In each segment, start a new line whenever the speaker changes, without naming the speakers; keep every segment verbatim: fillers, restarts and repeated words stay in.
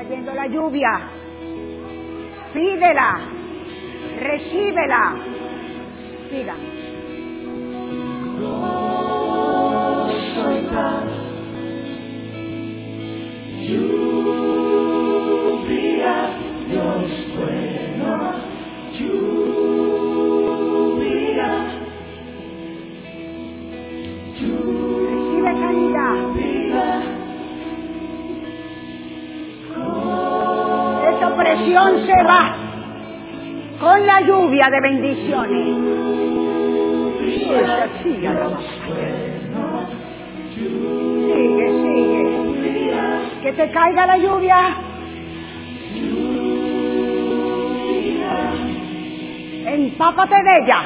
cayendo la lluvia. Pídela, recíbela. Siga.
Soy paz, lluvia, Dios bueno, lluvia,
Recibe sanidad. Esa opresión se va con la lluvia de bendiciones. Esa siga, sigue, sigue. Que te caiga la lluvia. Empápate de ella.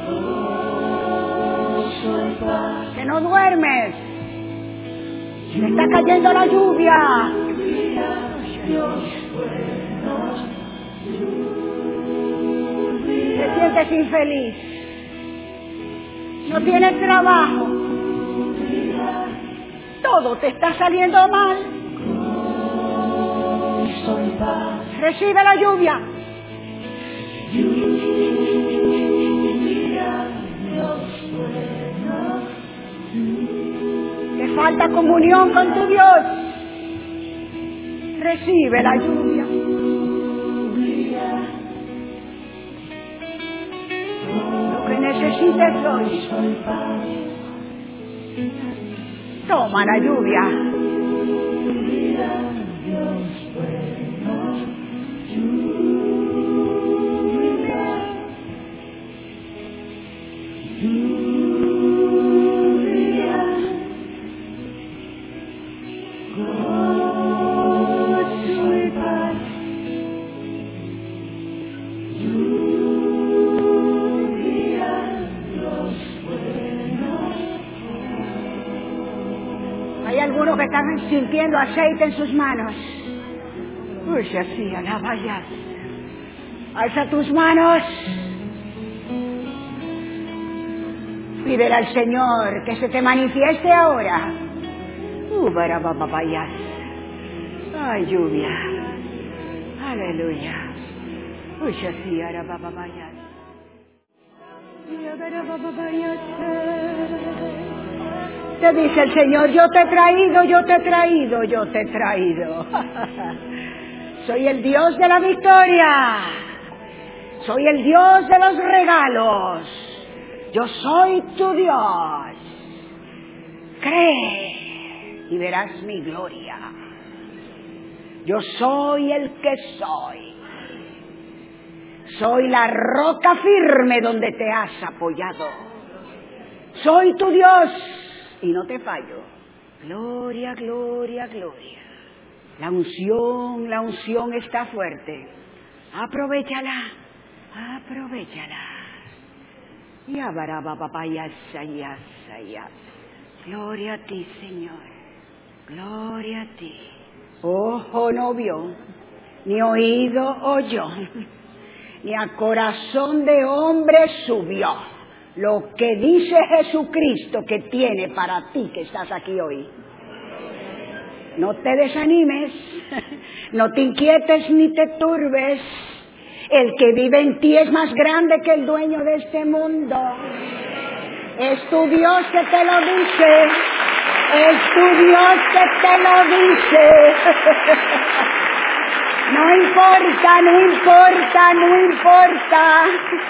Que no duermes. Te está cayendo la lluvia. Te sientes infeliz. No tienes trabajo. Todo te está saliendo mal. Recibe la lluvia. Te falta comunión con tu Dios. Recibe la lluvia. Lo que necesites hoy. Toma la lluvia. Hay algunos que están sintiendo aceite en sus manos. Uy, así, alaba ya. Alza tus manos. Pídele al Señor que se te manifieste ahora. Uh, barabababaya. Ay, lluvia. Aleluya. Uy, así, arabababaya. Te dice el Señor, yo te he traído, yo te he traído, yo te he traído. Soy el Dios de la victoria. Soy el Dios de los regalos. Yo soy tu Dios. Cree y verás mi gloria. Yo soy el que soy. Soy la roca firme donde te has apoyado. Soy tu Dios. Y no te fallo. Gloria, gloria, gloria. La unción, la unción está fuerte. Aprovéchala, aprovéchala. Y abaraba papaya, sayas, sayas. Gloria a ti, Señor. Gloria a ti. Ojo no vio, ni oído oyó, ni a corazón de hombre subió lo que dice Jesucristo que tiene para ti que estás aquí hoy. No te desanimes, no te inquietes ni te turbes. El que vive en ti es más grande que el dueño de este mundo. Es tu Dios que te lo dice. Es tu Dios que te lo dice. No importa, no importa, no importa.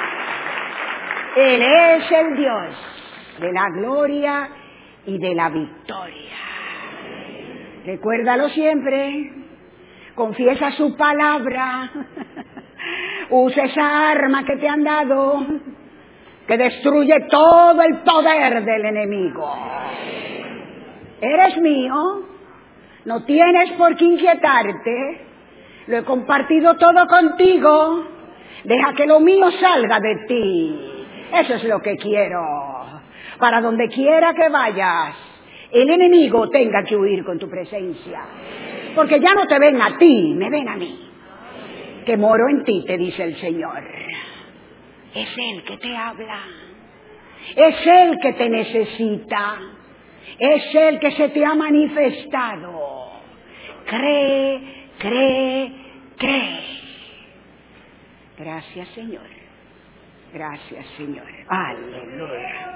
Él es el Dios de la gloria y de la victoria. Recuérdalo siempre. Confiesa su palabra. Usa esa arma que te han dado, que destruye todo el poder del enemigo. Eres mío. No tienes por qué inquietarte. Lo he compartido todo contigo. Deja que lo mío salga de ti. Eso es lo que quiero. Para donde quiera que vayas, el enemigo tenga que huir con tu presencia. Porque ya no te ven a ti, me ven a mí. Que moro en ti, te dice el Señor. Es Él que te habla. Es Él que te necesita. Es Él que se te ha manifestado. Cree, cree, cree. Gracias, Señor. Gracias, Señor. Aleluya.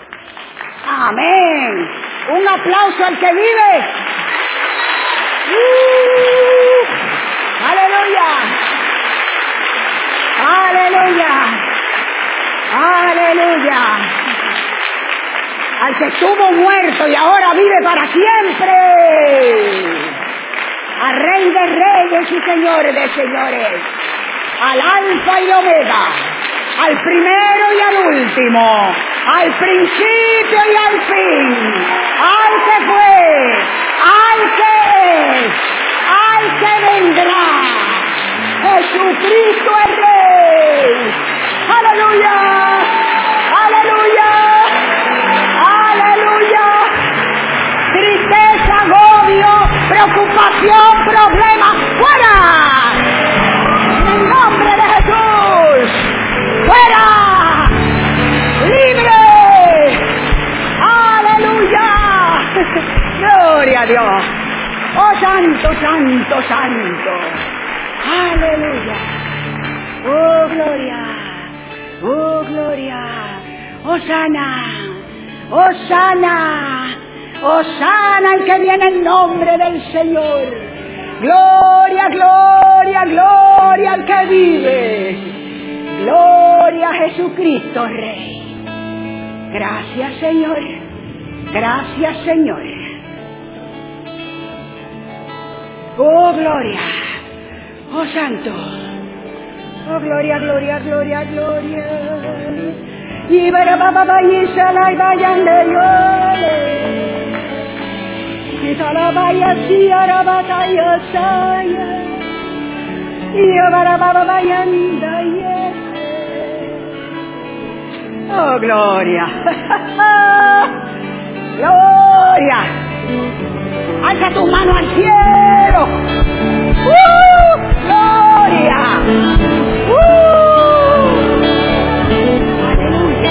Amén. Un aplauso al que vive. Uh, aleluya. Aleluya. Aleluya. Al que estuvo muerto y ahora vive para siempre. Al Rey de Reyes y Señores de Señores. Al Alfa y Omega. Al primero y al último. Al principio y al fin. Al que fue. Al que es. Al que vendrá. Jesucristo es Rey. Aleluya. Aleluya. Aleluya. Tristeza, agobio, preocupación, problema, fuera. En el nombre de Jesús. Fuera. Libre. Aleluya. Gloria a Dios. Oh santo, santo, santo. Aleluya. Oh gloria. Oh gloria. Oh sana. Oh sana. Oh sana el que viene en nombre del Señor. Gloria, gloria, gloria al que vive. Gloria a Jesucristo Rey. Gracias Señor. Gracias Señor. Oh gloria. Oh santo. Oh gloria, gloria, gloria, gloria. Y para papá y sala y vayan de yo. Y sala vaya si ahora batalla saya. Y para papá vayan de oh gloria. Gloria. Alza tu mano al cielo. ¡Uh! ¡Gloria! ¡Uh! ¡Aleluya!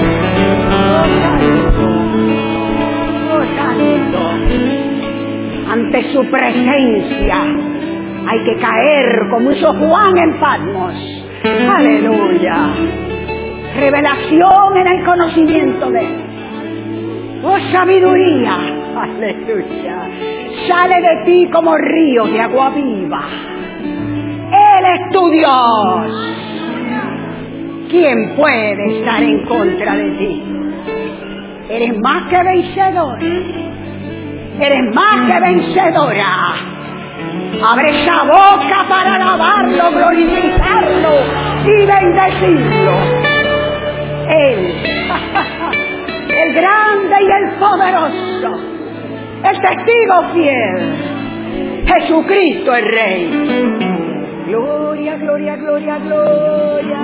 ¡Oh, santo! ¡Oh, santo! Ante su presencia hay que caer como hizo Juan en Patmos. ¡Aleluya! Revelación en el conocimiento de Él. ¡Oh, sabiduría! ¡Aleluya! Sale de ti como río de agua viva. Él es tu Dios. ¿Quién puede estar en contra de ti? Eres más que vencedor. Eres más que vencedora. Abre esa boca para alabarlo, glorificarlo y bendecirlo. Él, el grande y el poderoso, el testigo fiel, Jesucristo el Rey. Gloria, gloria, gloria, gloria.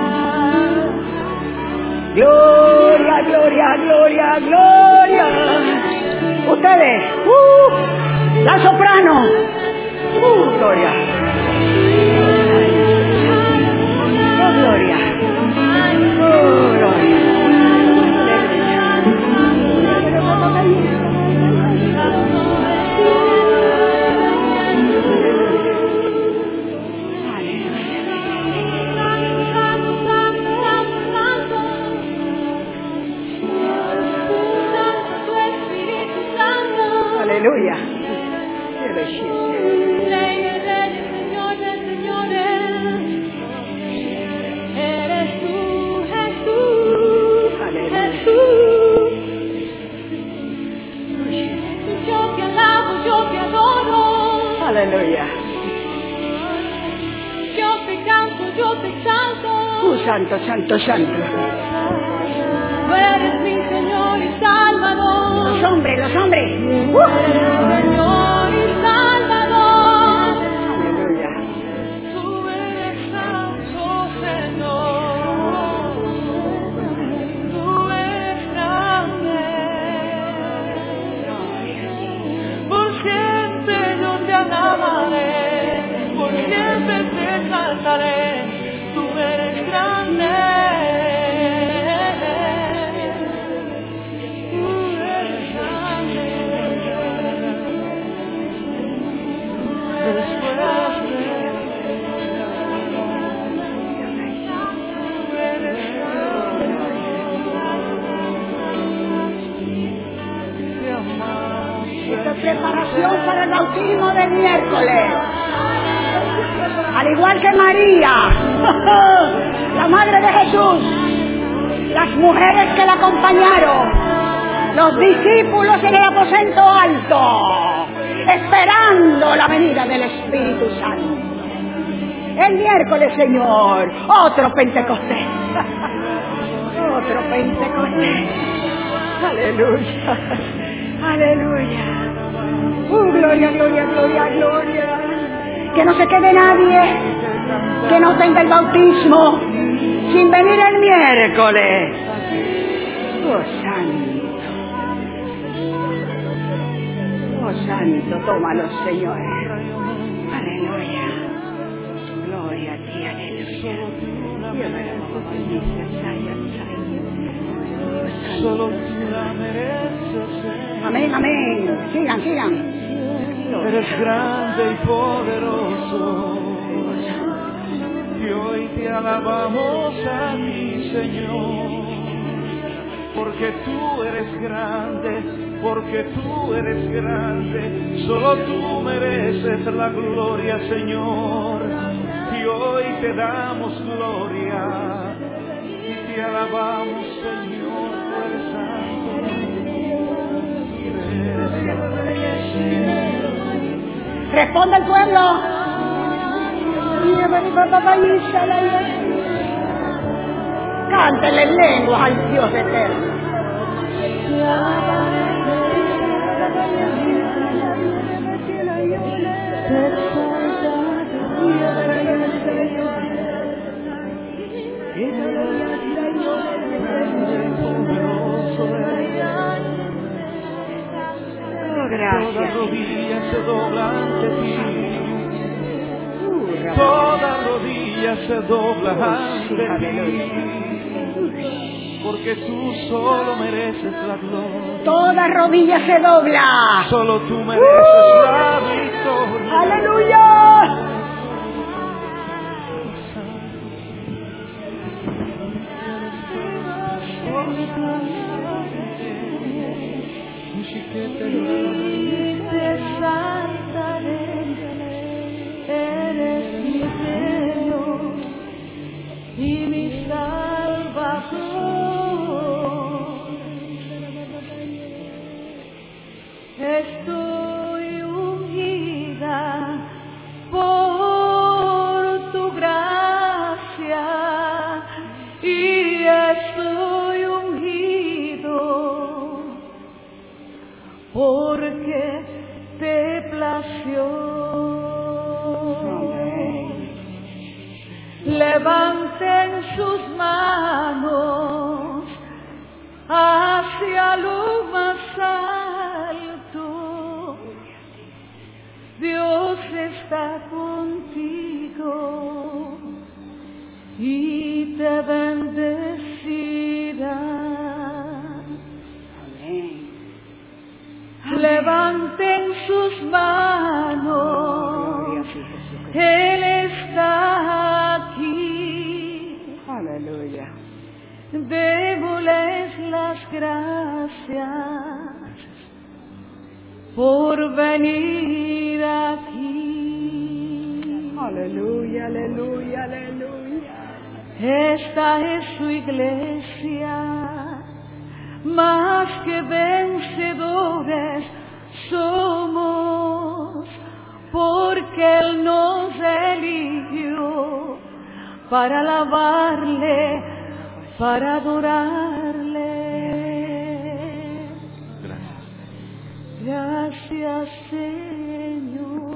Gloria, gloria, gloria, gloria. Ustedes, uh, la soprano, uh, gloria. Oh, gloria. Oh, gloria. Aleluya.
Eres tú, Jesús. Jesús. Yo te alabo, yo te adoro.
Aleluya.
Yo te canto, yo te exalto.
Uh, santo, santo, santo.
Tú eres mi Señor y Salvador.
Los hombres, los hombres. Uh.
Señor y Salvador.
Aleluya.
Tú eres santo, Señor. Tú eres grande. Por siempre yo te alabaré. Por siempre te exaltaré. Tú eres grande. Después
para el bautismo del miércoles. Al igual que María, la madre de Jesús, las mujeres que la acompañaron, los discípulos en el aposento alto, esperando la venida del Espíritu Santo. El miércoles, Señor, otro Pentecostés. Otro Pentecostés. Aleluya. Aleluya. Uh, gloria, gloria, gloria, gloria. Que no se quede nadie que no tenga el bautismo sin venir el miércoles. Oh, santo. Oh, santo, tómalo, Señor. Aleluya. Gloria a ti, aleluya.
Solo tú la mereces.
Amén, amén. Sigan, sigan.
Eres grande y poderoso. Y hoy te alabamos a ti, Señor. Porque tú eres grande, porque tú eres grande. Solo tú mereces la gloria, Señor. Y hoy te damos gloria. Y te alabamos, Señor, tú eres santo.
Responde el pueblo. Cántele en lenguas al Dios eterno. Oh, gracias.
Toda rodilla se dobla ante ti. Toda rodilla se dobla ante ti. Porque tú solo mereces la gloria.
Toda rodilla se dobla.
Solo tú mereces uh, la victoria.
¡Aleluya!
Te exaltaré, eres mi Señor y mi Salvador. Estoy ungida por tu gracia y estoy ungido porque te plació. Levanten sus manos hacia lo más alto. Dios está contigo y te bendecirá. Levanten sus manos, Él está aquí.
Aleluya.
Démosles las gracias por venir aquí.
Aleluya, aleluya, aleluya.
Esta es su iglesia. Más que vencedores somos, porque Él nos eligió para alabarle, para adorarle.
Gracias.
Gracias, Señor.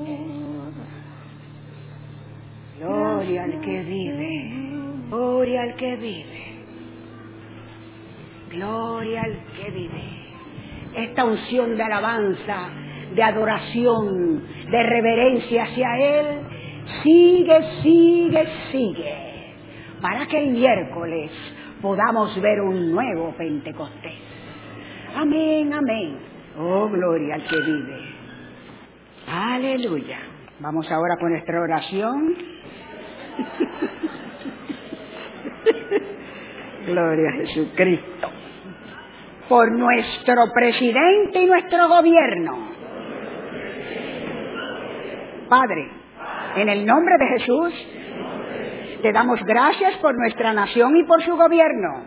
Gloria al que vive, gloria al que vive. Gloria al que vive. Esta unción de alabanza, de adoración, de reverencia hacia Él, sigue, sigue, sigue, para que el miércoles podamos ver un nuevo Pentecostés. Amén, amén. Oh, gloria al que vive. Aleluya. Vamos ahora con nuestra oración. Gloria a Jesucristo. Por nuestro presidente y nuestro gobierno. Padre, en el nombre de Jesús, te damos gracias por nuestra nación y por su gobierno.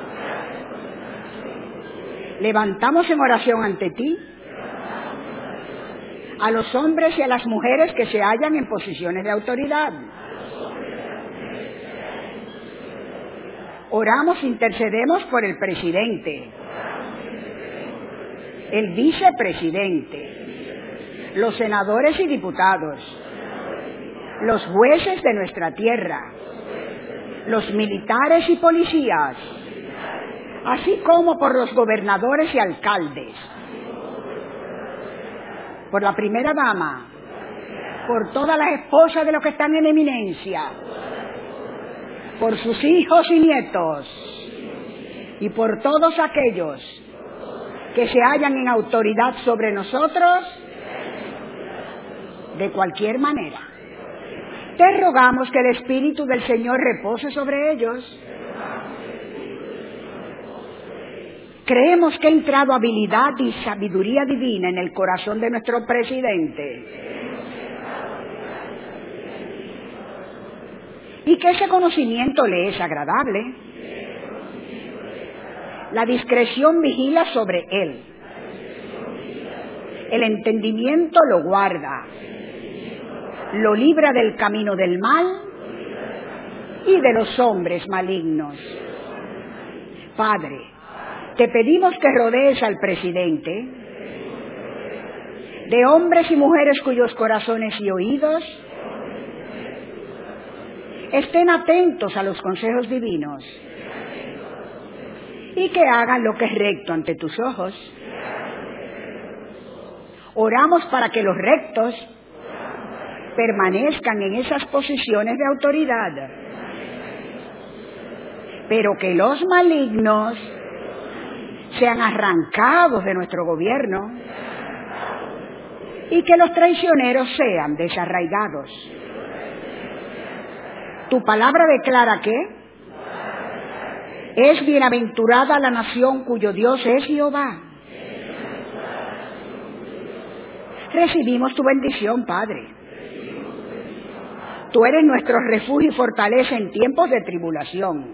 Levantamos en oración ante ti a los hombres y a las mujeres que se hallan en posiciones de autoridad. Oramos, intercedemos por el presidente, el vicepresidente, los senadores y diputados, los jueces de nuestra tierra, los militares y policías, así como por los gobernadores y alcaldes, por la primera dama, por todas las esposas de los que están en eminencia, por sus hijos y nietos, y por todos aquellos que se hallan en autoridad sobre nosotros, de cualquier manera. Te rogamos que el Espíritu del Señor repose sobre ellos. Creemos que ha entrado habilidad y sabiduría divina en el corazón de nuestro presidente. Y que ese conocimiento le es agradable. La discreción vigila sobre él. El entendimiento lo guarda. Lo libra del camino del mal y de los hombres malignos. Padre, te pedimos que rodees al presidente de hombres y mujeres cuyos corazones y oídos estén atentos a los consejos divinos y que hagan lo que es recto ante tus ojos. Oramos para que los rectos permanezcan en esas posiciones de autoridad, pero que los malignos sean arrancados de nuestro gobierno y que los traicioneros sean desarraigados. Tu palabra declara que es bienaventurada la nación cuyo Dios es Jehová. Recibimos tu bendición, Padre. Tú eres nuestro refugio y fortaleza en tiempos de tribulación,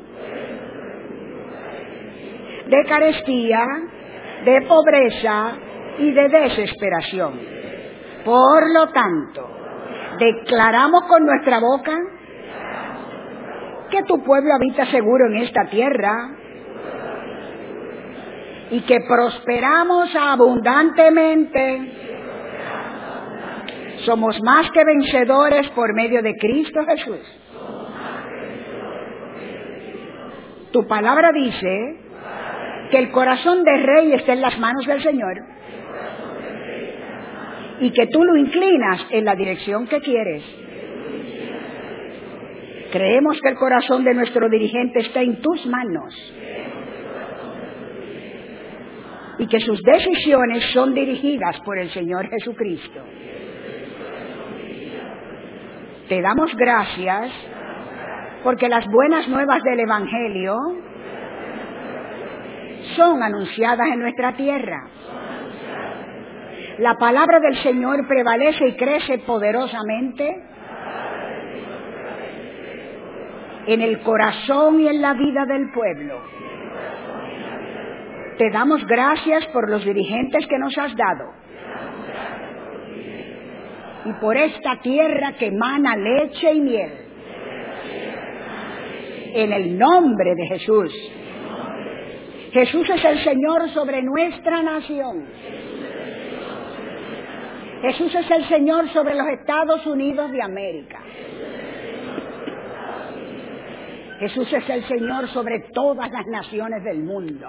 de carestía, de pobreza y de desesperación. Por lo tanto, declaramos con nuestra boca que tu pueblo habita seguro en esta tierra y que prosperamos abundantemente. Somos más que vencedores por medio de Cristo Jesús. Tu palabra dice que el corazón del rey está en las manos del Señor y que tú lo inclinas en la dirección que quieres. Creemos que el corazón de nuestro dirigente está en tus manos y que sus decisiones son dirigidas por el Señor Jesucristo. Te damos gracias porque las buenas nuevas del Evangelio son anunciadas en nuestra tierra. La palabra del Señor prevalece y crece poderosamente en el corazón y en la vida del pueblo. Te damos gracias por los dirigentes que nos has dado y por esta tierra que emana leche y miel. En el nombre de Jesús. Jesús es el Señor sobre nuestra nación. Jesús es el Señor sobre los Estados Unidos de América. Jesús es el Señor sobre todas las naciones del mundo.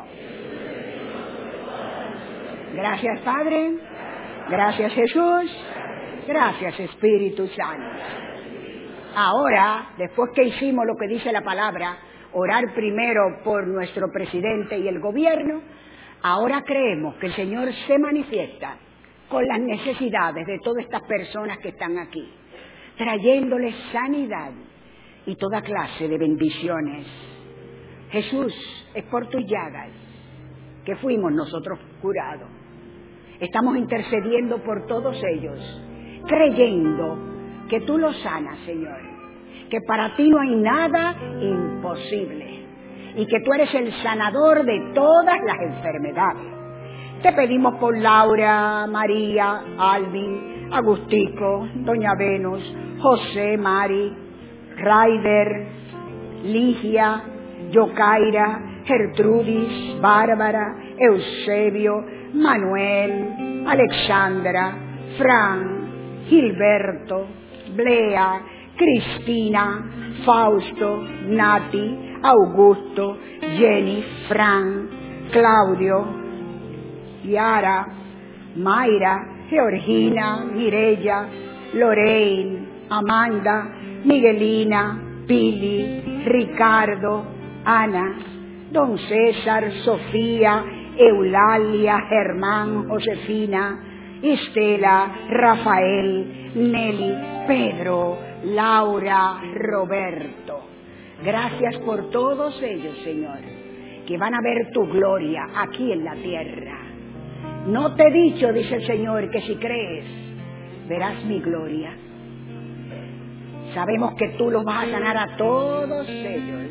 Gracias, Padre. Gracias, Jesús. Gracias, Espíritu Santo. Ahora, después que hicimos lo que dice la palabra, orar primero por nuestro presidente y el gobierno, ahora creemos que el Señor se manifiesta con las necesidades de todas estas personas que están aquí, trayéndoles sanidad y toda clase de bendiciones. Jesús, es por tus llagas que fuimos nosotros curados. Estamos intercediendo por todos ellos, creyendo que tú lo sanas, Señor, que para ti no hay nada imposible y que tú eres el sanador de todas las enfermedades. Te pedimos por Laura, María, Alvin, Agustico, Doña Venus, José, Mari, Raider, Ligia, Yocaira, Gertrudis, Bárbara, Eusebio, Manuel, Alexandra, Fran, Gilberto, Blea, Cristina, Fausto, Nati, Augusto, Jenny, Fran, Claudio, Yara, Mayra, Georgina, Mireya, Lorraine, Amanda, Miguelina, Pili, Ricardo, Ana, Don César, Sofía, Eulalia, Germán, Josefina, Estela, Rafael, Nelly, Pedro, Laura, Roberto. Gracias por todos ellos, Señor, que van a ver tu gloria aquí en la tierra. No te he dicho, dice el Señor, que si crees, verás mi gloria. Sabemos que tú los vas a sanar a todos ellos.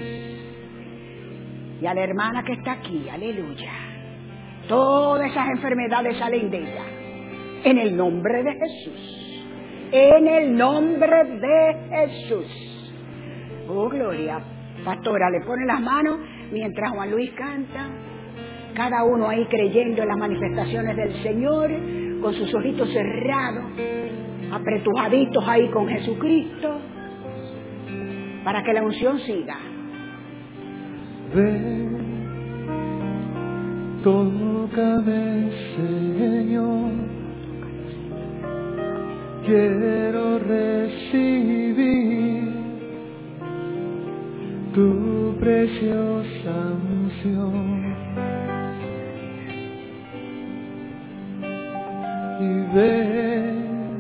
Y a la hermana que está aquí, aleluya. Todas esas enfermedades salen de ella. En el nombre de Jesús. En el nombre de Jesús. Oh, gloria. Pastora, le pone las manos mientras Juan Luis canta. Cada uno ahí creyendo en las manifestaciones del Señor, con sus ojitos cerrados, apretujaditos ahí con Jesucristo, para que la unción siga.
Ven, tócame, Señor, quiero recibir tu preciosa unción. Y ven,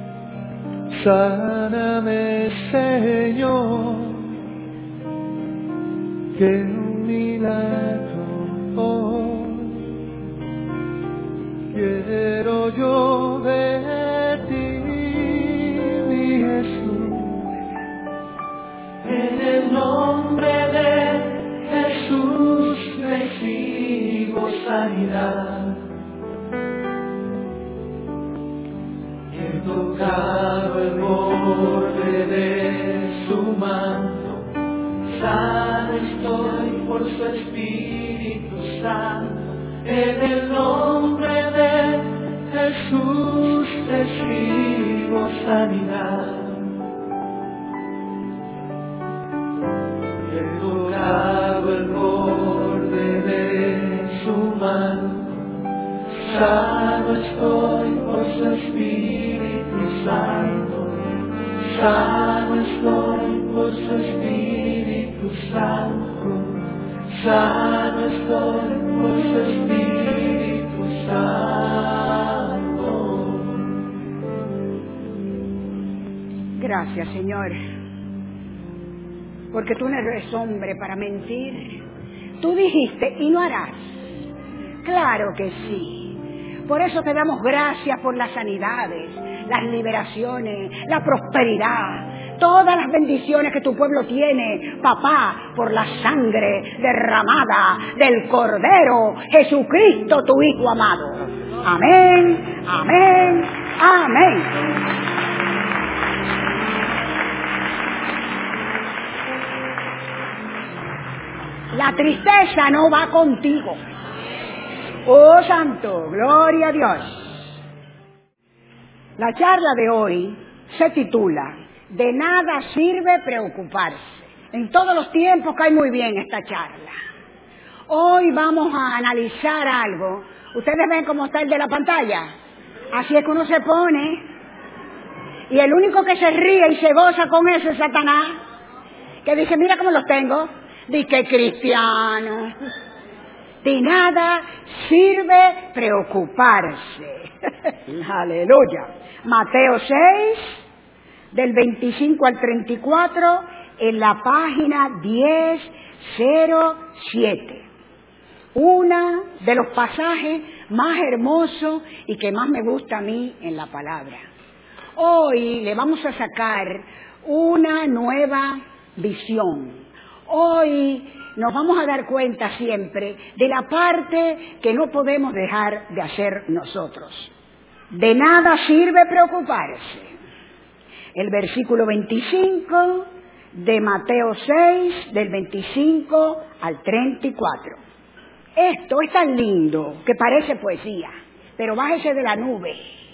sáname, Señor, que un milagro hoy quiero yo de ti, mi Jesús. En el nombre de Jesús recibo sanidad. He tocado el borde de su manto, sano estoy por su Espíritu Santo. En el nombre de Jesús recibo sanidad. He tocado el borde de su manto, sano estoy por su Espíritu Santo. Sano estoy por su Espíritu Santo. Sano estoy por su Espíritu Santo.
Gracias, Señor, porque tú no eres hombre para mentir. Tú dijiste y no harás. Claro que sí. Por eso te damos gracias por las sanidades, las liberaciones, la prosperidad, todas las bendiciones que tu pueblo tiene, papá, por la sangre derramada del Cordero Jesucristo, tu Hijo amado. Amén, amén, amén. La tristeza no va contigo. Oh, santo, gloria a Dios. La charla de hoy se titula De nada sirve preocuparse. En todos los tiempos cae muy bien esta charla. Hoy vamos a analizar algo. Ustedes ven cómo está el de la pantalla. Así es que uno se pone y el único que se ríe y se goza con eso es Satanás, que dice, mira cómo los tengo. Dice que cristiano. De nada sirve preocuparse. Aleluya. Mateo seis, del veinticinco al treinta y cuatro, en la página diez cero siete. Uno de los pasajes más hermosos y que más me gusta a mí en la palabra. Hoy le vamos a sacar una nueva visión. Hoy nos vamos a dar cuenta siempre de la parte que no podemos dejar de hacer nosotros. De nada sirve preocuparse. El versículo veinticinco de Mateo seis, del veinticinco al treinta y cuatro. Esto es tan lindo que parece poesía, pero bájese de la nube.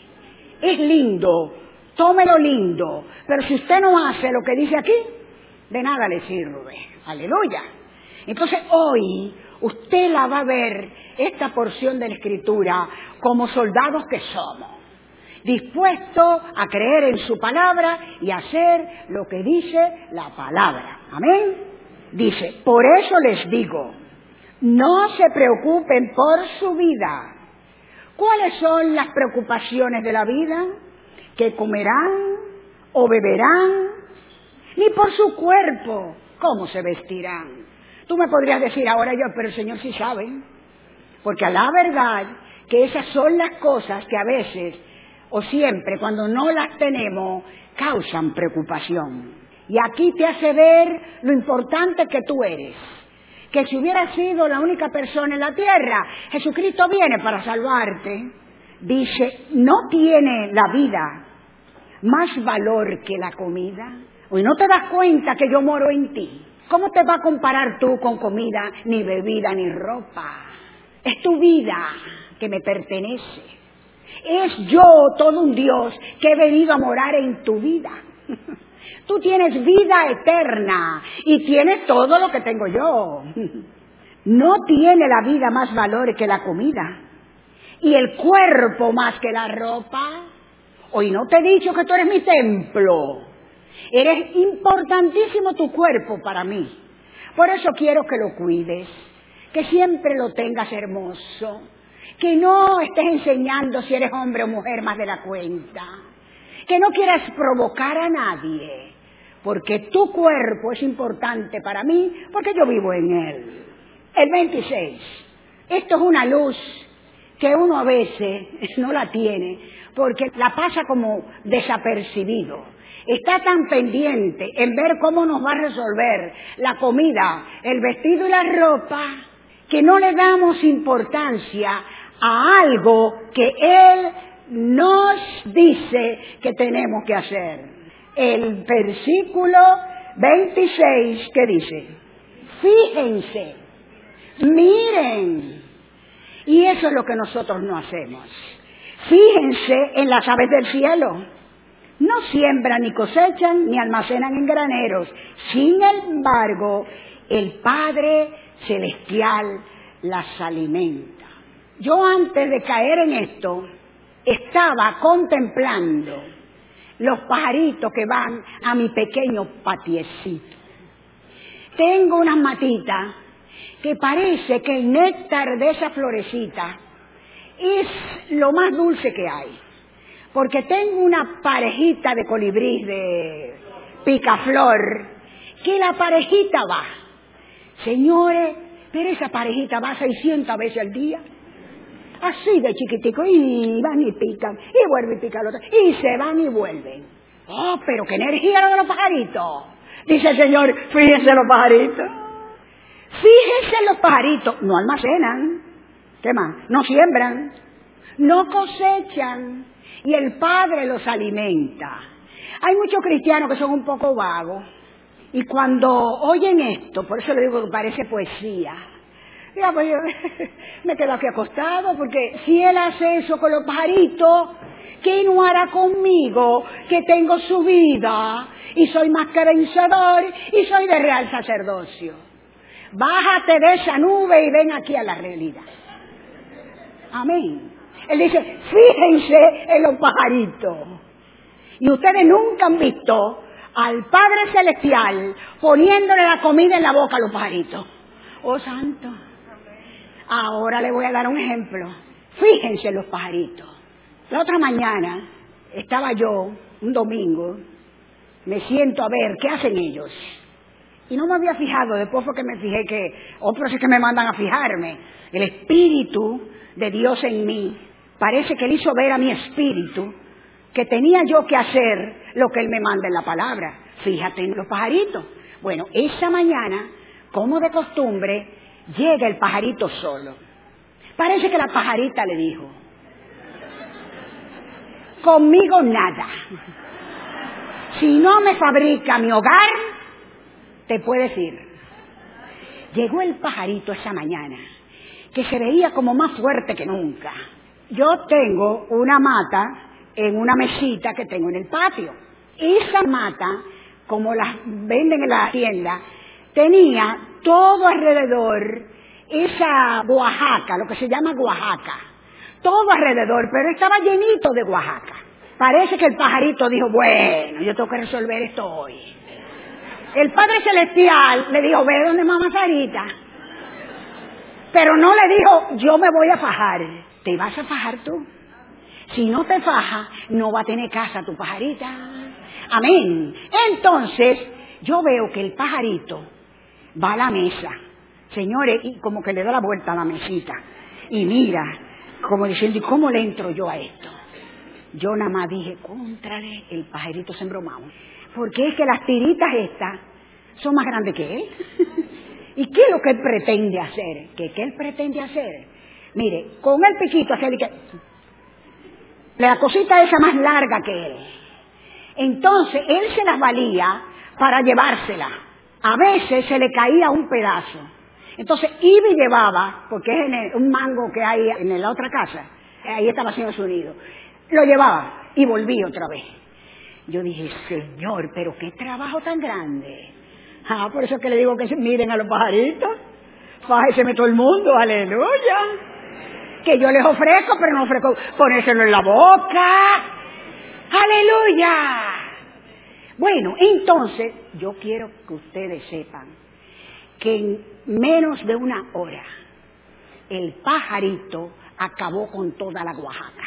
Es lindo, tómelo lindo, pero si usted no hace lo que dice aquí, de nada le sirve. Aleluya. Entonces hoy usted la va a ver, esta porción de la Escritura, como soldados que somos, dispuestos a creer en su palabra y hacer lo que dice la palabra. Amén. Dice, por eso les digo, no se preocupen por su vida. ¿Cuáles son las preocupaciones de la vida? ¿Qué comerán o beberán? Ni por su cuerpo, ¿cómo se vestirán? Tú me podrías decir ahora yo, pero el Señor sí sabe. Porque a la verdad que esas son las cosas que a veces o siempre cuando no las tenemos causan preocupación. Y aquí te hace ver lo importante que tú eres. Que si hubieras sido la única persona en la tierra, Jesucristo viene para salvarte. Dice, ¿no tiene la vida más valor que la comida? Hoy no te das cuenta que yo moro en ti. ¿Cómo te va a comparar tú con comida, ni bebida, ni ropa? Es tu vida que me pertenece. Es yo, todo un Dios, que he venido a morar en tu vida. Tú tienes vida eterna y tienes todo lo que tengo yo. No tiene la vida más valor que la comida y el cuerpo más que la ropa. Hoy no te he dicho que tú eres mi templo. Eres importantísimo tu cuerpo para mí. Por eso quiero que lo cuides, que siempre lo tengas hermoso, que no estés enseñando si eres hombre o mujer más de la cuenta, que no quieras provocar a nadie, porque tu cuerpo es importante para mí, porque yo vivo en él. El veintiséis, esto es una luz que uno a veces no la tiene, porque la pasa como desapercibido. Está tan pendiente en ver cómo nos va a resolver la comida, el vestido y la ropa, que no le damos importancia a algo que Él nos dice que tenemos que hacer. El versículo veintiséis, ¿qué dice? Fíjense, miren. Y eso es lo que nosotros no hacemos. Fíjense en las aves del cielo. No siembran ni cosechan ni almacenan en graneros. Sin embargo, el Padre Celestial las alimenta. Yo antes de caer en esto, estaba contemplando los pajaritos que van a mi pequeño patiecito. Tengo unas matitas que parece que el néctar de esa florecita es lo más dulce que hay. Porque tengo una parejita de colibrí de picaflor, que la parejita va. Señores, pero esa parejita va seiscientas veces al día. Así de chiquitico, y van y pican, y vuelven y pican los otros, y se van y vuelven. Oh, pero qué energía lo de los pajaritos. Dice el Señor, fíjense los pajaritos. Fíjense los pajaritos, no almacenan. ¿Qué más? No siembran, no cosechan. Y el Padre los alimenta. Hay muchos cristianos que son un poco vagos. Y cuando oyen esto, por eso le digo que parece poesía. Ya, pues yo me quedo aquí acostado, porque si Él hace eso con los pajaritos, ¿qué no hará conmigo? Que tengo su vida, y soy más que vencedor, y soy de real sacerdocio. Bájate de esa nube y ven aquí a la realidad. Amén. Él dice, fíjense en los pajaritos. Y ustedes nunca han visto al Padre Celestial poniéndole la comida en la boca a los pajaritos. Oh, santo. Ahora le voy a dar un ejemplo. Fíjense en los pajaritos. La otra mañana estaba yo, un domingo, me siento a ver qué hacen ellos. Y no me había fijado, después fue que me fijé que, otros es que me mandan a fijarme. El Espíritu de Dios en mí. Parece que Él hizo ver a mi espíritu que tenía yo que hacer lo que Él me manda en la palabra. Fíjate en los pajaritos. Bueno, esa mañana, como de costumbre, llega el pajarito solo. Parece que la pajarita le dijo: conmigo nada. Si no me fabrica mi hogar, te puedes ir. Llegó el pajarito esa mañana, que se veía como más fuerte que nunca. Yo tengo una mata en una mesita que tengo en el patio. Esa mata, como las venden en la tienda, tenía todo alrededor esa guajaca, lo que se llama guajaca. Todo alrededor, pero estaba llenito de guajaca. Parece que el pajarito dijo: bueno, yo tengo que resolver esto hoy. El Padre Celestial le dijo: ve donde mamá Sarita. Pero no le dijo: yo me voy a fajar. ¿Te vas a fajar tú? Si no te fajas, no va a tener casa tu pajarita. Amén. Entonces, yo veo que el pajarito va a la mesa, señores, y como que le da la vuelta a la mesita. Y mira, como diciendo: ¿y cómo le entro yo a esto? Yo nada más dije: cóntrale, el pajarito se embromaba. Porque es que las tiritas estas son más grandes que él. ¿Y qué es lo que él pretende hacer? ¿Qué, qué él pretende hacer? Mire, con el piquito hacer que la cosita esa más larga que él. Entonces, él se las valía para llevársela. A veces se le caía un pedazo. Entonces, iba y llevaba, porque es en el, un mango que hay en la otra casa. Ahí estaba haciendo su nido. Lo llevaba y volvía otra vez. Yo dije: Señor, pero qué trabajo tan grande. Ah, por eso es que le digo que se miren a los pajaritos. Fájeseme todo el mundo, aleluya. Que yo les ofrezco, pero no ofrezco ponérselo en la boca. ¡Aleluya! Bueno, entonces, yo quiero que ustedes sepan que en menos de una hora, el pajarito acabó con toda la guajaca.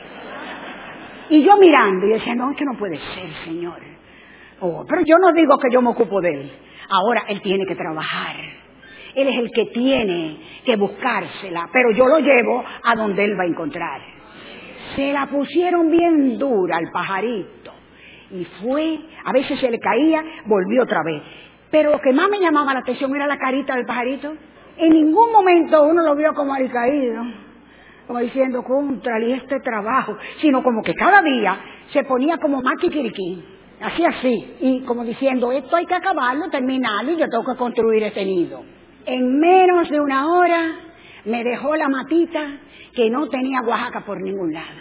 Y yo mirando, y decía: no, es que no puede ser, Señor. Oh, pero yo no digo que yo me ocupo de él. Ahora, él tiene que trabajar. Él es el que tiene que buscársela, pero yo lo llevo a donde él va a encontrar. Se la pusieron bien dura al pajarito. Y fue, a veces se le caía, volvió otra vez. Pero lo que más me llamaba la atención era la carita del pajarito. En ningún momento uno lo vio como alicaído, como diciendo: contra y este trabajo, sino como que cada día se ponía como más quiquiriquín, así así, y como diciendo: esto hay que acabarlo, terminarlo, y yo tengo que construir este nido. En menos de una hora me dejó la matita que no tenía guajaca por ningún lado.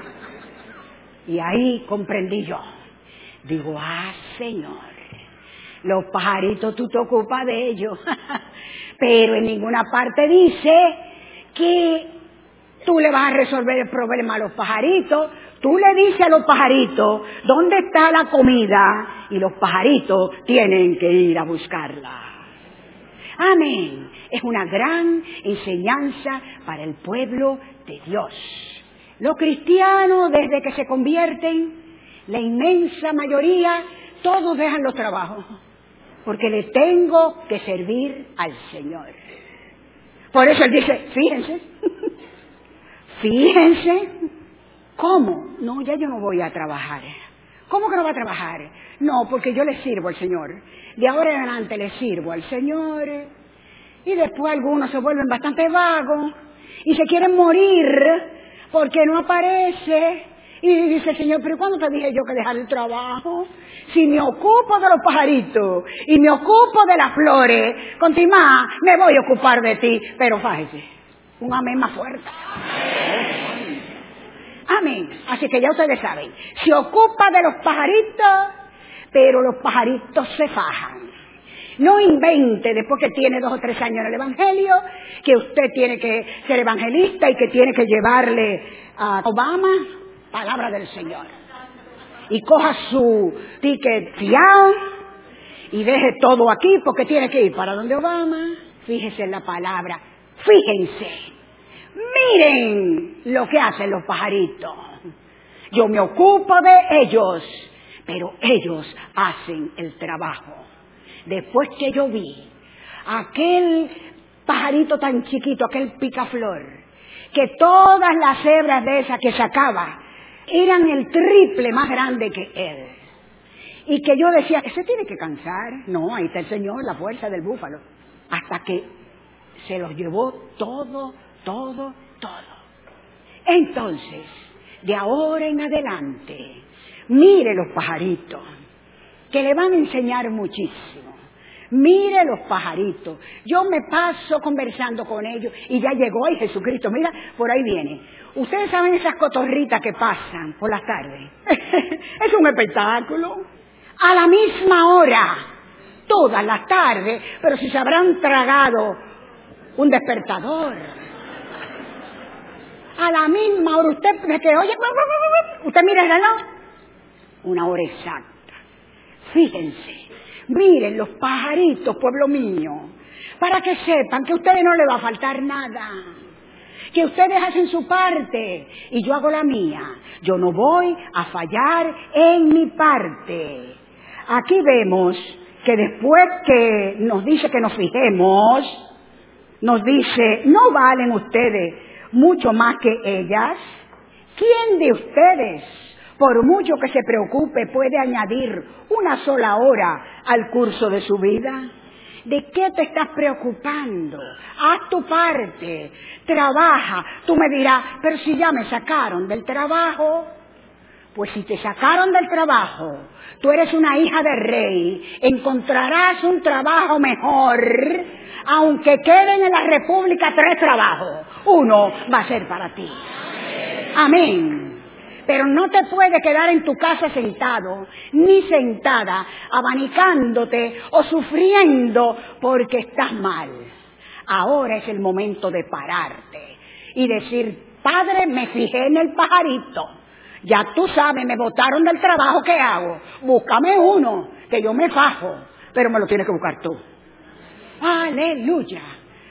Y ahí comprendí yo. Digo: ah, Señor, los pajaritos tú te ocupas de ellos, pero en ninguna parte dice que tú le vas a resolver el problema a los pajaritos. Tú le dices a los pajaritos dónde está la comida y los pajaritos tienen que ir a buscarla. Amén. Es una gran enseñanza para el pueblo de Dios. Los cristianos, desde que se convierten, la inmensa mayoría, todos dejan los trabajos, porque le tengo que servir al Señor. Por eso Él dice: fíjense, fíjense. ¿Cómo? No, ya yo no voy a trabajar. ¿Cómo que no va a trabajar? No, porque yo le sirvo al Señor. De ahora en adelante le sirvo al Señor. Y después algunos se vuelven bastante vagos y se quieren morir porque no aparece. Y dice el Señor: pero ¿cuándo te dije yo que dejar el trabajo? Si me ocupo de los pajaritos y me ocupo de las flores, continuá, me voy a ocupar de ti. Pero fájese, un amén más fuerte. Amén. Así que ya ustedes saben, se ocupa de los pajaritos, pero los pajaritos se fajan. No invente después que tiene dos o tres años en el Evangelio, que usted tiene que ser evangelista y que tiene que llevarle a Obama palabra del Señor. Y coja su ticket fiado y deje todo aquí porque tiene que ir para donde Obama. Fíjese en la palabra, fíjense. Miren lo que hacen los pajaritos. Yo me ocupo de ellos, pero ellos hacen el trabajo. Después que yo vi aquel pajarito tan chiquito, aquel picaflor, que todas las hebras de esas que sacaba eran el triple más grande que él. Y que yo decía, ¿ese tiene que cansar? No, ahí está el Señor, la fuerza del búfalo. Hasta que se los llevó todo, todo, todo. Entonces, de ahora en adelante, mire los pajaritos, que le van a enseñar muchísimo. Mire los pajaritos. Yo me paso conversando con ellos y ya llegó ay Jesucristo, mira, por ahí viene. Ustedes saben esas cotorritas que pasan por las tardes. Es un espectáculo. A la misma hora, todas las tardes, pero si se habrán tragado un despertador. A la misma hora, usted que oye, usted mira el reloj, una hora exacta. Fíjense, miren los pajaritos, pueblo mío, para que sepan que a ustedes no les va a faltar nada, que ustedes hacen su parte y yo hago la mía. Yo no voy a fallar en mi parte. Aquí vemos que después que nos dice que nos fijemos, nos dice, ¿no valen ustedes mucho más que ellas? ¿Quién de ustedes, por mucho que se preocupe, puede añadir una sola hora al curso de su vida? ¿De qué te estás preocupando? Haz tu parte, trabaja. Tú me dirás, pero si ya me sacaron del trabajo. Pues si te sacaron del trabajo, tú eres una hija de rey, encontrarás un trabajo mejor, aunque queden en la República tres trabajos. Uno va a ser para ti. Amén. Pero no te puedes quedar en tu casa sentado, ni sentada, abanicándote o sufriendo porque estás mal. Ahora es el momento de pararte y decir, Padre, me fijé en el pajarito. Ya tú sabes, me botaron del trabajo, ¿qué hago? Búscame uno, que yo me fajo, pero me lo tienes que buscar tú. Aleluya.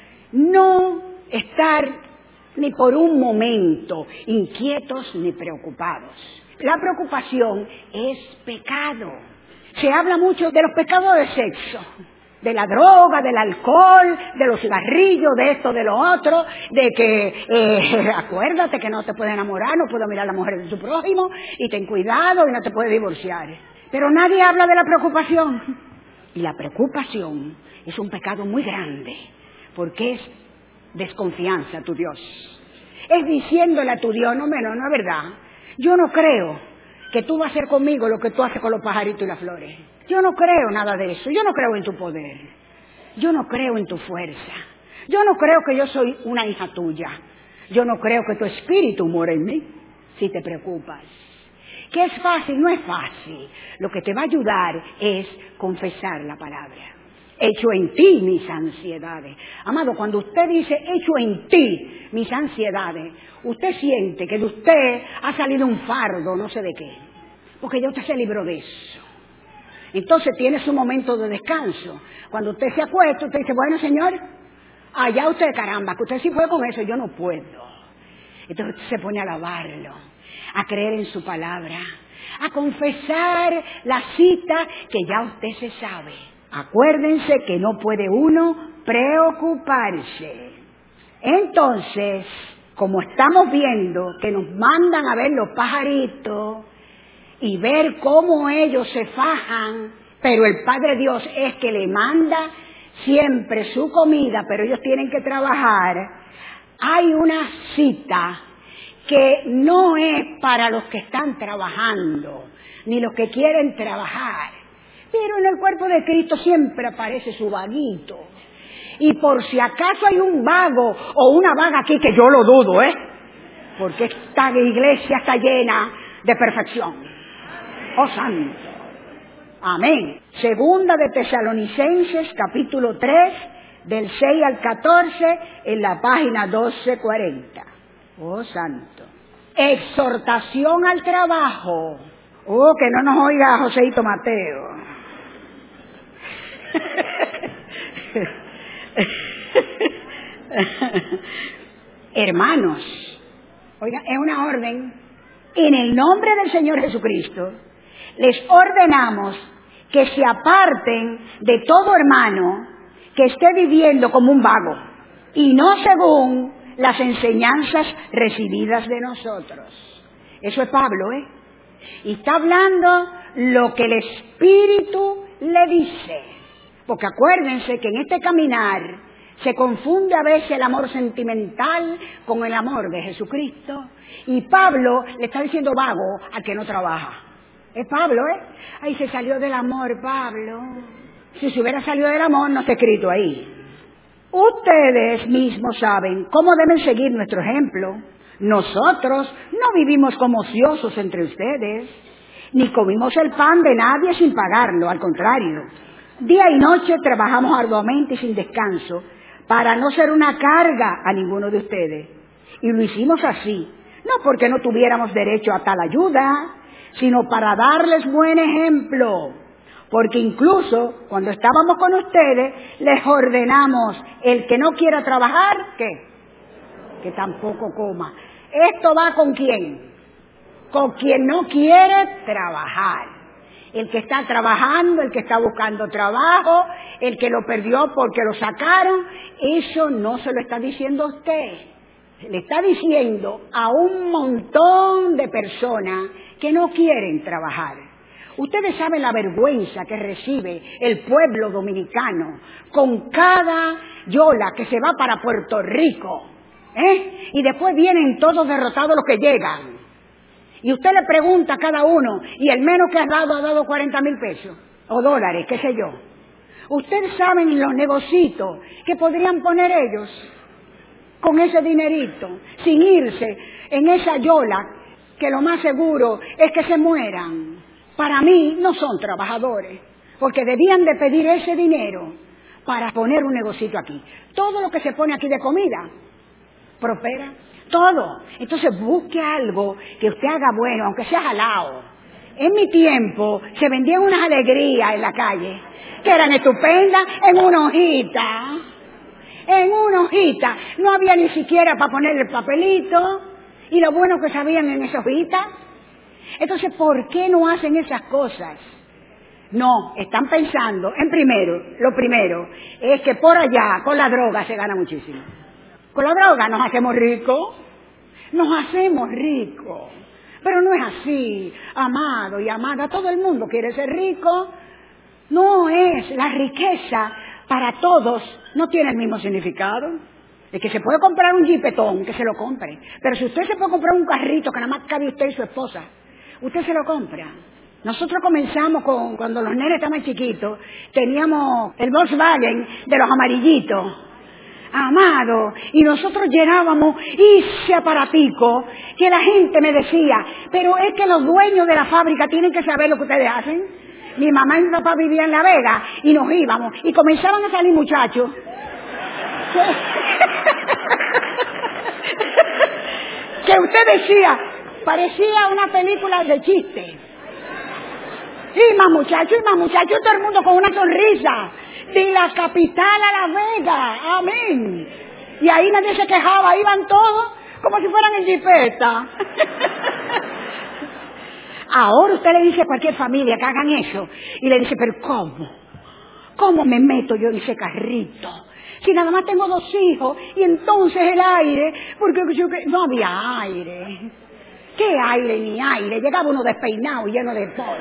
No estar ni por un momento inquietos ni preocupados. La preocupación es pecado. Se habla mucho de los pecados de sexo, de la droga, del alcohol, de los cigarrillos, de esto, de lo otro, de que, eh, acuérdate que no te puedes enamorar, no puedes mirar a la mujer de tu prójimo, y ten cuidado y no te puedes divorciar. Pero nadie habla de la preocupación. Y la preocupación es un pecado muy grande, porque es desconfianza a tu Dios. Es diciéndole a tu Dios, no, no, no es verdad. Yo no creo que tú vas a hacer conmigo lo que tú haces con los pajaritos y las flores. Yo no creo nada de eso. Yo no creo en tu poder. Yo no creo en tu fuerza. Yo no creo que yo soy una hija tuya. Yo no creo que tu espíritu mora en mí. Si te preocupas. ¿Que es fácil? No es fácil. Lo que te va a ayudar es confesar la palabra. Hecho en ti mis ansiedades. Amado, cuando usted dice hecho en ti mis ansiedades, usted siente que de usted ha salido un fardo, no sé de qué. Porque ya usted se libró de eso. Entonces tiene su momento de descanso. Cuando usted se acuesta, usted dice, bueno, Señor, allá usted, caramba, que usted sí fue con eso, yo no puedo. Entonces usted se pone a alabarlo, a creer en su palabra, a confesar la cita que ya usted se sabe. Acuérdense que no puede uno preocuparse. Entonces, como estamos viendo que nos mandan a ver los pajaritos y ver cómo ellos se fajan, pero el Padre Dios es que le manda siempre su comida, pero ellos tienen que trabajar, hay una cita que no es para los que están trabajando, ni los que quieren trabajar. Pero en el cuerpo de Cristo siempre aparece su vaguito. Y por si acaso hay un vago o una vaga aquí, que yo lo dudo, ¿eh? Porque esta iglesia está llena de perfección. ¡Oh, santo! Amén. Segunda de Tesalonicenses, capítulo tres, del seis al catorce, en la página doce cuarenta. ¡Oh, santo! Exhortación al trabajo. ¡Oh, que no nos oiga Joséito Mateo! Hermanos, oiga, es una orden. En el nombre del Señor Jesucristo, les ordenamos que se aparten de todo hermano que esté viviendo como un vago y no según las enseñanzas recibidas de nosotros. Eso es Pablo, ¿eh? Y está hablando lo que el Espíritu le dice. Porque acuérdense que en este caminar se confunde a veces el amor sentimental con el amor de Jesucristo. Y Pablo le está diciendo vago al que no trabaja. Es Pablo, ¿eh? Ahí se salió del amor, Pablo. Si se hubiera salido del amor, no está escrito ahí. Ustedes mismos saben cómo deben seguir nuestro ejemplo. Nosotros no vivimos como ociosos entre ustedes, ni comimos el pan de nadie sin pagarlo, al contrario. Día y noche trabajamos arduamente y sin descanso para no ser una carga a ninguno de ustedes. Y lo hicimos así, no porque no tuviéramos derecho a tal ayuda, sino para darles buen ejemplo. Porque incluso cuando estábamos con ustedes, les ordenamos, el que no quiera trabajar, ¿qué? Que tampoco coma. ¿Esto va con quién? Con quien no quiere trabajar. El que está trabajando, el que está buscando trabajo, el que lo perdió porque lo sacaron, eso no se lo está diciendo a usted. Le está diciendo a un montón de personas que no quieren trabajar. Ustedes saben la vergüenza que recibe el pueblo dominicano con cada yola que se va para Puerto Rico, ¿eh? Y después vienen todos derrotados los que llegan. Y usted le pregunta a cada uno, y el menos que ha dado ha dado cuarenta mil pesos, o dólares, qué sé yo. Ustedes saben los negocitos que podrían poner ellos con ese dinerito, sin irse en esa yola, que lo más seguro es que se mueran. Para mí no son trabajadores, porque debían de pedir ese dinero para poner un negocito aquí. Todo lo que se pone aquí de comida prospera, todo. Entonces busque algo que usted haga bueno, aunque sea jalado. En mi tiempo se vendían unas alegrías en la calle, que eran estupendas, en una hojita. En una hojita. No había ni siquiera para poner el papelito, y lo bueno que sabían en esa hojita. Entonces, ¿por qué no hacen esas cosas? No, están pensando, en primero, lo primero, es que por allá, con la droga se gana muchísimo. Con la droga nos hacemos ricos, nos hacemos ricos. Pero no es así, amado y amada, todo el mundo quiere ser rico. No es, la riqueza para todos no tiene el mismo significado. El que se puede comprar un jipetón, que se lo compre. Pero si usted se puede comprar un carrito que nada más cabe usted y su esposa, usted se lo compra. Nosotros comenzamos con, cuando los nenes estaban chiquitos, teníamos el Volkswagen de los amarillitos, amado, y nosotros llenábamos ese aparatico que la gente me decía, pero es que los dueños de la fábrica tienen que saber lo que ustedes hacen. Mi mamá y mi papá vivían en La Vega y nos íbamos, y comenzaban a salir muchachos. Que usted decía, parecía una película de chistes. Y más muchachos, y más muchachos, todo el mundo con una sonrisa. De la capital a La Vega, amén. Y ahí nadie se quejaba, iban todos como si fueran en jipeta. Ahora usted le dice a cualquier familia que hagan eso, y le dice, pero ¿cómo? ¿Cómo me meto yo en ese carrito? Si nada más tengo dos hijos, y entonces el aire, porque yo, no había aire. ¿Qué aire ni aire? Llegaba uno despeinado y lleno de polvo.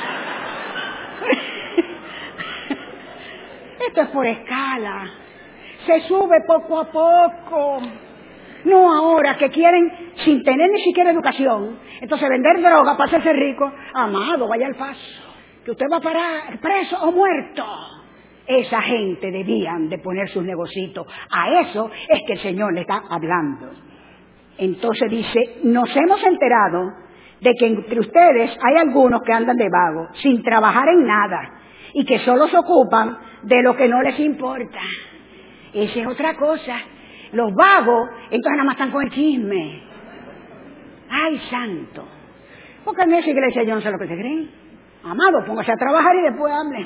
Esto es por escala. Se sube poco a poco. No ahora que quieren, sin tener ni siquiera educación, entonces vender droga para hacerse rico. Amado, vaya al paso, que usted va a parar preso o muerto. Esa gente debían de poner sus negocios. A eso es que el Señor le está hablando. Entonces dice, nos hemos enterado de que entre ustedes hay algunos que andan de vago, sin trabajar en nada, y que solo se ocupan de lo que no les importa. Esa es otra cosa. Los vagos, entonces nada más están con el chisme. ¡Ay, santo! Porque en esa iglesia yo no sé lo que se creen. Amado, póngase a trabajar y después hable.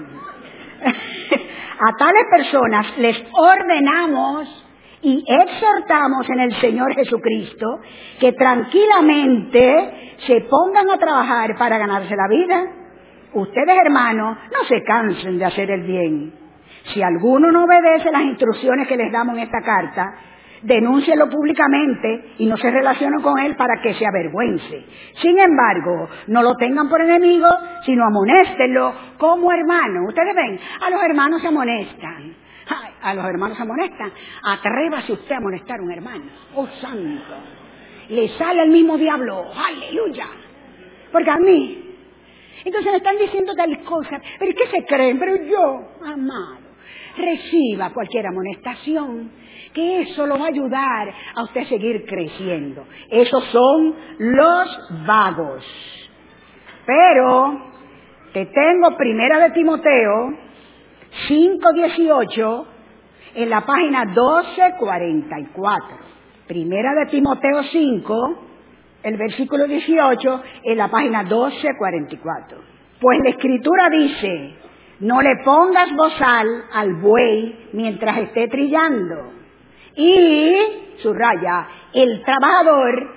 A tales personas les ordenamos y exhortamos en el Señor Jesucristo que tranquilamente se pongan a trabajar para ganarse la vida. Ustedes, hermanos, no se cansen de hacer el bien. Si alguno no obedece las instrucciones que les damos en esta carta, denúncielo públicamente y no se relacione con él para que se avergüence. Sin embargo, no lo tengan por enemigo, sino amonéstenlo como hermano. Ustedes ven, a los hermanos se amonestan. Ay, a los hermanos se amonestan. Atrévase usted a amonestar a un hermano. ¡Oh, santo! Le sale el mismo diablo. ¡Aleluya! Porque a mí... Entonces me están diciendo tal cosa. ¿Pero qué se creen? Pero yo, amado, reciba cualquier amonestación, que eso lo va a ayudar a usted a seguir creciendo. Esos son los vagos. Pero te tengo Primera de Timoteo cinco dieciocho en la página doce cuarenta y cuatro. Primera de Timoteo cinco, el versículo dieciocho, en la página doce cuarenta y cuatro. Pues la Escritura dice: no le pongas bozal al buey mientras esté trillando. Y, subraya, el trabajador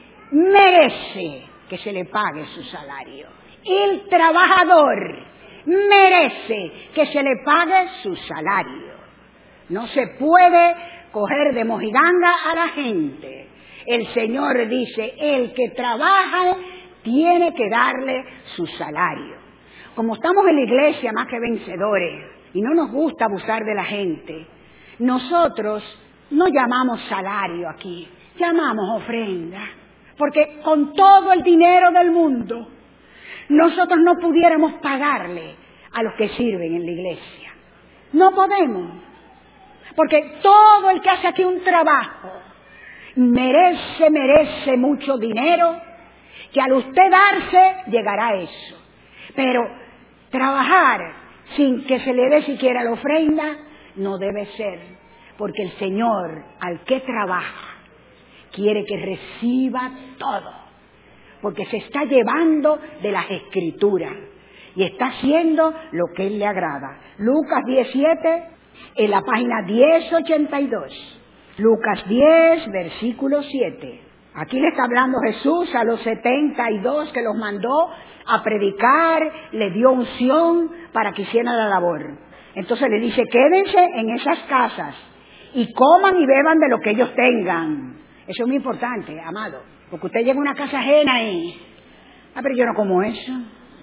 merece que se le pague su salario. El trabajador merece que se le pague su salario. No se puede coger de mojiganga a la gente. El Señor dice, el que trabaja tiene que darle su salario. Como estamos en la iglesia más que vencedores y no nos gusta abusar de la gente, nosotros no llamamos salario aquí, llamamos ofrenda. Porque con todo el dinero del mundo, nosotros no pudiéramos pagarle a los que sirven en la iglesia. No podemos. Porque todo el que hace aquí un trabajo merece, merece mucho dinero, que al usted darse llegará a eso. Pero trabajar sin que se le dé siquiera la ofrenda no debe ser, porque el Señor al que trabaja quiere que reciba todo, porque se está llevando de las Escrituras y está haciendo lo que Él le agrada. Lucas diecisiete, en la página diez ochenta y dos. Lucas diez, versículo siete. Aquí le está hablando Jesús a los setenta y dos que los mandó a predicar, le dio unción para que hicieran la labor. Entonces le dice, quédense en esas casas y coman y beban de lo que ellos tengan. Eso es muy importante, amado, porque usted llega a una casa ajena y... Ah, pero yo no como eso.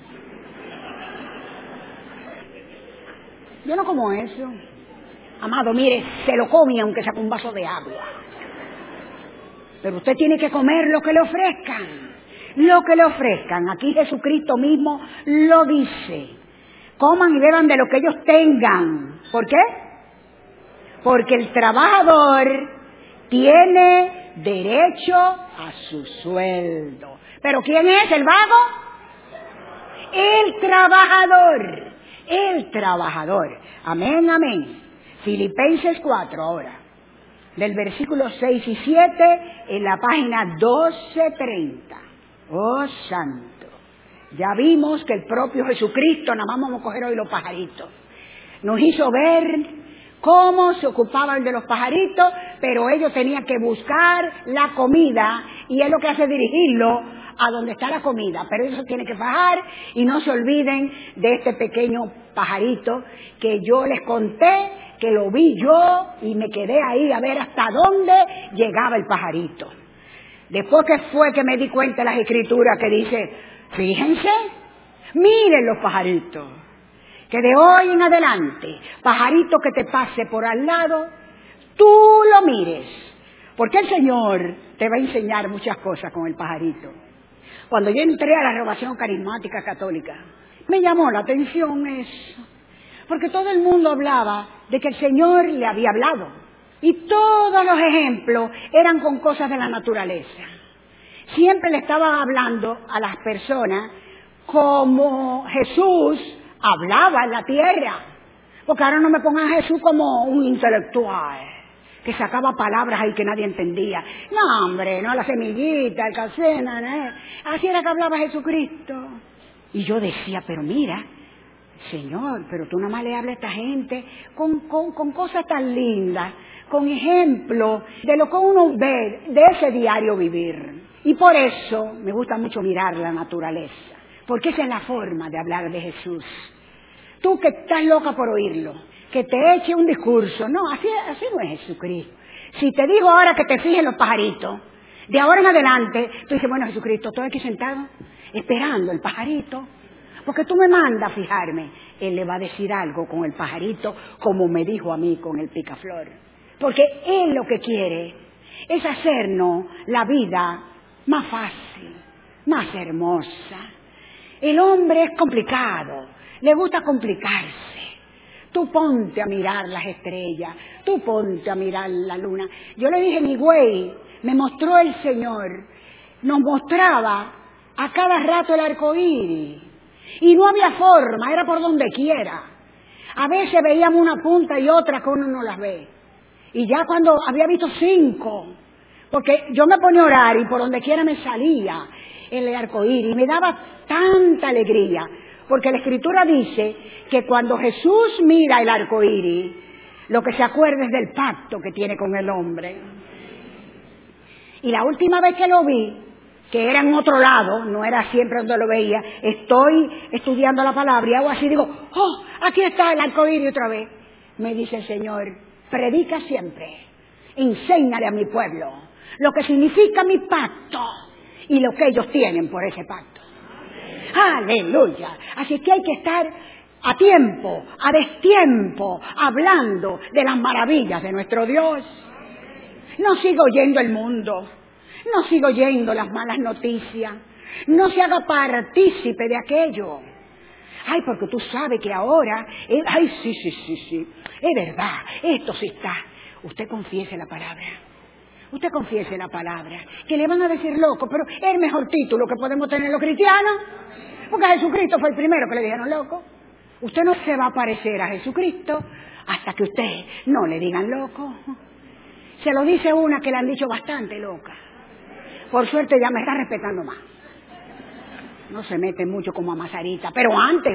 Yo no como eso. Amado, mire, se lo come aunque saque un vaso de agua. Pero usted tiene que comer lo que le ofrezcan. Lo que le ofrezcan. Aquí Jesucristo mismo lo dice. Coman y beban de lo que ellos tengan. ¿Por qué? Porque el trabajador tiene derecho a su sueldo. ¿Pero quién es el vago? El trabajador. El trabajador. Amén, amén. Filipenses cuatro ahora, del versículo seis y siete, en la página doce treinta. Oh, santo. Ya vimos que el propio Jesucristo, nada más vamos a coger hoy los pajaritos, nos hizo ver cómo se ocupaban de los pajaritos, pero ellos tenían que buscar la comida, y es lo que hace dirigirlo a donde está la comida. Pero eso tiene que bajar, y no se olviden de este pequeño pajarito que yo les conté, que lo vi yo y me quedé ahí a ver hasta dónde llegaba el pajarito. Después que fue que me di cuenta de las Escrituras que dice, fíjense, miren los pajaritos, que de hoy en adelante, pajarito que te pase por al lado, tú lo mires, porque el Señor te va a enseñar muchas cosas con el pajarito. Cuando yo entré a la renovación carismática católica, me llamó la atención eso, porque todo el mundo hablaba de que el Señor le había hablado, y todos los ejemplos eran con cosas de la naturaleza. Siempre le estaba hablando a las personas como Jesús hablaba en la tierra, porque ahora no me pongan a Jesús como un intelectual que sacaba palabras ahí que nadie entendía. No, hombre, no, la semillita, el calcena, ¿no? Así era que hablaba Jesucristo. Y yo decía, pero mira, Señor, pero tú nada más le hablas a esta gente con, con, con cosas tan lindas, con ejemplos de lo que uno ve de ese diario vivir. Y por eso me gusta mucho mirar la naturaleza, porque esa es la forma de hablar de Jesús. Tú que estás loca por oírlo, que te eche un discurso, no, así, así no es Jesucristo. Si te digo ahora que te fijes en los pajaritos, de ahora en adelante, tú dices, bueno, Jesucristo, estoy aquí sentado, esperando el pajarito, porque tú me mandas a fijarme. Él le va a decir algo con el pajarito, como me dijo a mí con el picaflor. Porque Él lo que quiere es hacernos la vida más fácil, más hermosa. El hombre es complicado, le gusta complicarse. Tú ponte a mirar las estrellas, tú ponte a mirar la luna. Yo le dije, mi güey, me mostró el Señor, nos mostraba a cada rato el arco iris. Y no había forma, era por donde quiera. A veces veíamos una punta y otra que uno no las ve. Y ya cuando había visto cinco, porque yo me ponía a orar y por donde quiera me salía el arco iris, y me daba tanta alegría, porque la Escritura dice que cuando Jesús mira el arco iris, lo que se acuerda es del pacto que tiene con el hombre. Y la última vez que lo vi, que era en otro lado, no era siempre donde lo veía, estoy estudiando la palabra y hago así, digo, oh, aquí está el arco iris otra vez. Me dice el Señor, predica siempre, enséñale a mi pueblo lo que significa mi pacto y lo que ellos tienen por ese pacto. Aleluya. Así que hay que estar a tiempo, a destiempo, hablando de las maravillas de nuestro Dios. No siga oyendo el mundo, no siga oyendo las malas noticias, no se haga partícipe de aquello. Ay, porque tú sabes que ahora, eh, ay, sí, sí, sí, sí, es verdad, esto sí está. Usted confiese la palabra, usted confiese la palabra, que le van a decir loco, pero es el mejor título que podemos tener los cristianos, porque a Jesucristo fue el primero que le dijeron loco. Usted no se va a parecer a Jesucristo hasta que usted no le digan loco. Se lo dice una que le han dicho bastante loca. Por suerte ya me está respetando más. No se mete mucho como a Mazarita, pero antes,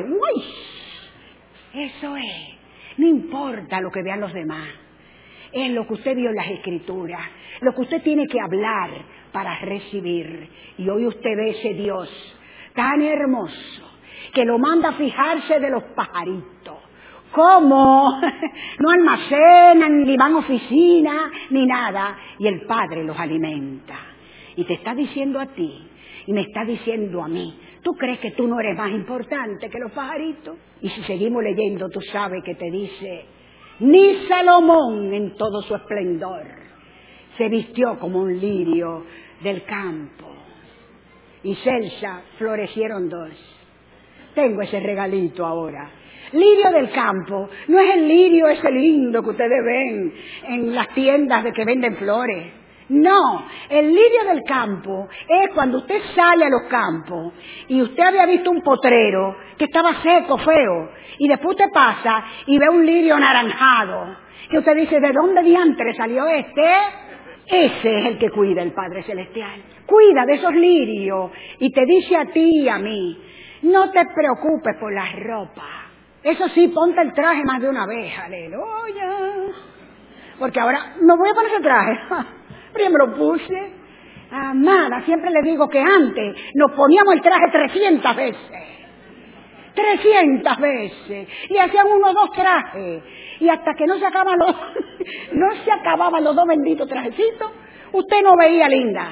uy, eso es. No importa lo que vean los demás, es lo que usted vio en las Escrituras, lo que usted tiene que hablar para recibir. Y hoy usted ve ese Dios tan hermoso que lo manda a fijarse de los pajaritos. ¿Cómo? No almacenan, ni van a oficina, ni nada. Y el Padre los alimenta. Y te está diciendo a ti, y me está diciendo a mí, ¿tú crees que tú no eres más importante que los pajaritos? Y si seguimos leyendo, tú sabes que te dice, ni Salomón en todo su esplendor se vistió como un lirio del campo. Y Celsa florecieron dos. Tengo ese regalito ahora. Lirio del campo, no es el lirio ese lindo que ustedes ven en las tiendas de que venden flores. No, el lirio del campo es cuando usted sale a los campos y usted había visto un potrero que estaba seco, feo, y después usted pasa y ve un lirio anaranjado, que usted dice, ¿de dónde diantre salió este? Ese es el que cuida el Padre Celestial. Cuida de esos lirios y te dice a ti y a mí, no te preocupes por la ropa. Eso sí, ponte el traje más de una vez, aleluya. Porque ahora no voy a poner ese traje. Pero yo me lo puse. Amada, siempre le digo que antes nos poníamos el traje trescientas veces. trescientas veces. Y hacían uno o dos trajes. Y hasta que no se acababan los, no se acababan los dos benditos trajecitos, usted no veía linda.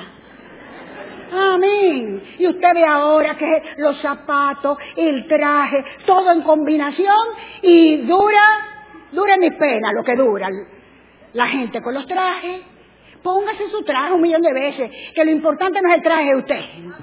Amén. Y usted ve ahora que los zapatos, el traje, todo en combinación y dura, dura mi pena lo que dura la gente con los trajes. Póngase su traje un millón de veces, que lo importante no es el traje de usted.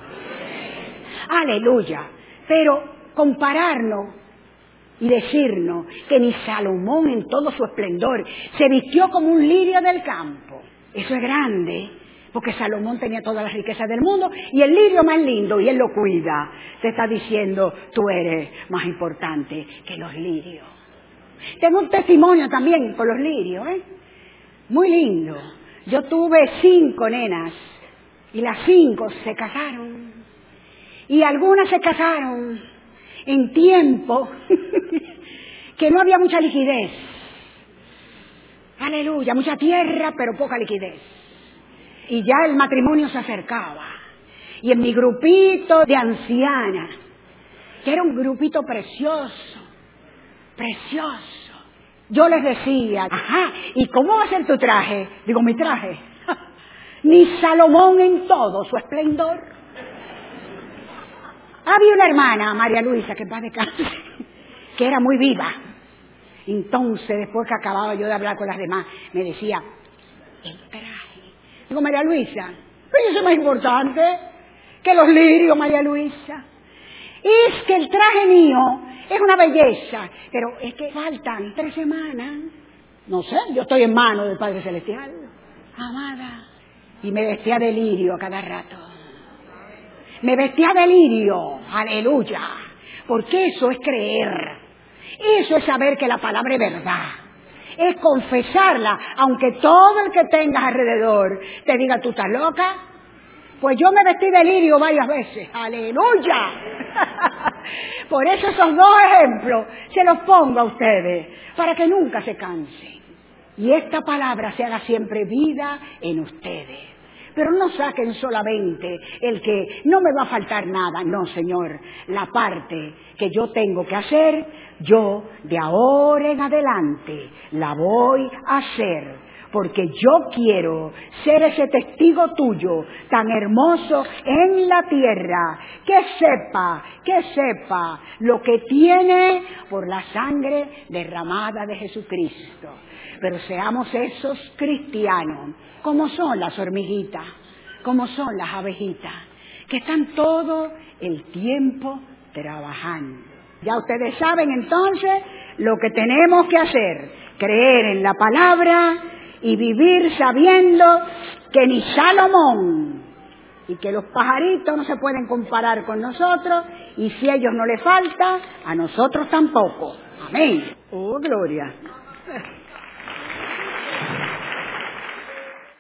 Aleluya. Pero compararnos y decirnos que ni Salomón en todo su esplendor se vistió como un lirio del campo. Eso es grande. Porque Salomón tenía todas las riquezas del mundo y el lirio más lindo, y él lo cuida. Te está diciendo, tú eres más importante que los lirios. Tengo un testimonio también con los lirios, ¿eh? Muy lindo. Yo tuve cinco nenas y las cinco se casaron. Y algunas se casaron en tiempo que no había mucha liquidez. Aleluya, mucha tierra pero poca liquidez. Y ya el matrimonio se acercaba. Y en mi grupito de ancianas, que era un grupito precioso, precioso, Yo les decía, ajá, ¿y cómo va a ser tu traje? Digo, mi traje. Ni Salomón en todo su esplendor. Había una hermana, María Luisa, que en paz descanse, que era muy viva. Entonces, después que acababa yo de hablar con las demás, me decía, el traje. Digo, María Luisa, pero eso es más importante que los lirios, María Luisa. Es que el traje mío es una belleza, pero es que faltan tres semanas. No sé, yo estoy en manos del Padre Celestial. Amada. Y me vestía de lirio a cada rato. Me vestía de lirio, aleluya. Porque eso es creer. Eso es saber que la palabra es verdad. Es confesarla, aunque todo el que tengas alrededor te diga, ¿tú estás loca? Pues yo me vestí de lirio varias veces. ¡Aleluya! Por eso esos dos ejemplos se los pongo a ustedes, para que nunca se cansen. Y esta palabra se haga siempre vida en ustedes. Pero no saquen solamente el que no me va a faltar nada. No, Señor, la parte que yo tengo que hacer, yo de ahora en adelante la voy a hacer. Porque yo quiero ser ese testigo tuyo tan hermoso en la tierra, que sepa, que sepa lo que tiene por la sangre derramada de Jesucristo. Pero seamos esos cristianos, como son las hormiguitas, como son las abejitas, que están todo el tiempo trabajando. Ya ustedes saben entonces lo que tenemos que hacer, creer en la palabra y vivir sabiendo que ni Salomón y que los pajaritos no se pueden comparar con nosotros, y si a ellos no les falta, a nosotros tampoco. Amén. Oh, gloria.